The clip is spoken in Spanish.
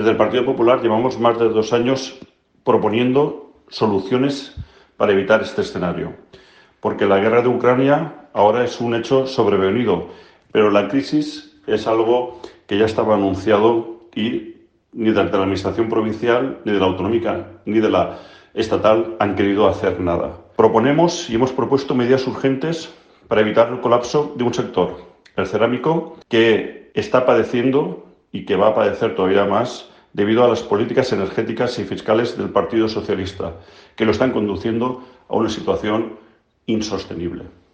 Desde el Partido Popular llevamos más de 2 años proponiendo soluciones para evitar este escenario, porque la guerra de Ucrania ahora es un hecho sobrevenido, pero la crisis es algo que ya estaba anunciado y ni desde la Administración provincial, ni de la autonómica, ni de la estatal han querido hacer nada. Proponemos y hemos propuesto medidas urgentes para evitar el colapso de un sector, el cerámico, que está padeciendo y que va a padecer todavía más debido a las políticas energéticas y fiscales del Partido Socialista, que lo están conduciendo a una situación insostenible.